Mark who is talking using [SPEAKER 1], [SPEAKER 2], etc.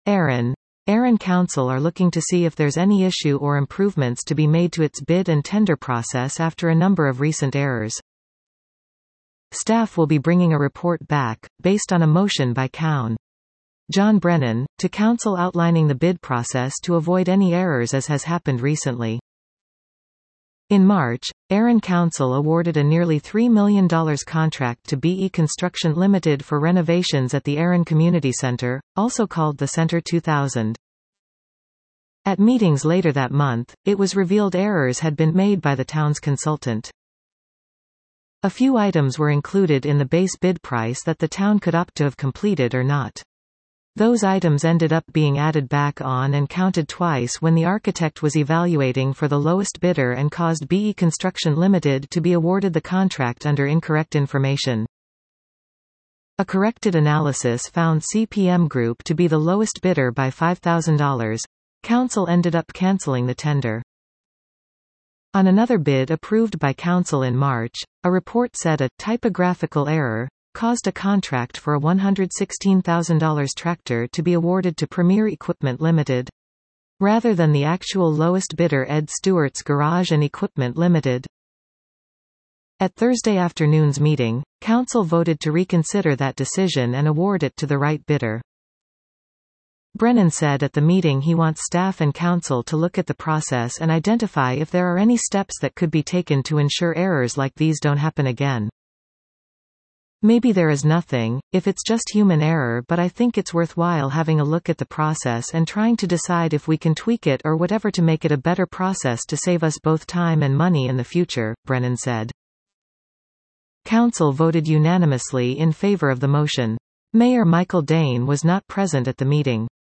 [SPEAKER 1] Aran Council are looking to see if there's any issue or improvements to be made to its bid and tender process after a number of recent errors. Staff will be bringing a report back, based on a motion by Cown. John Brennan, to Council outlining the bid process to avoid any errors as has happened recently. In March, Aran Council awarded a nearly $3 million contract to BE Construction Limited for renovations at the Aran Community Centre, also called the Centre 2000. At meetings later that month, it was revealed errors had been made by the town's consultant. A few items were included in the base bid price that the town could opt to have completed or not. Those items ended up being added back on and counted twice when the architect was evaluating for the lowest bidder and caused BE Construction Limited to be awarded the contract under incorrect information. A corrected analysis found CPM Group to be the lowest bidder by $5,000. Council ended up cancelling the tender. On another bid approved by Council in March, a report said a typographical error caused a contract for a $116,000 tractor to be awarded to Premier Equipment Limited, rather than the actual lowest bidder Ed Stewart's Garage and Equipment Limited. At Thursday afternoon's meeting, Council voted to reconsider that decision and award it to the right bidder. Brennan said at the meeting he wants staff and Council to look at the process and identify if there are any steps that could be taken to ensure errors like these don't happen again. Maybe there is nothing, if it's just human error, but I think it's worthwhile having a look at the process and trying to decide if we can tweak it or whatever to make it a better process to save us both time and money in the future, Brennan said. Council voted unanimously in favor of the motion. Mayor Michael Dane was not present at the meeting.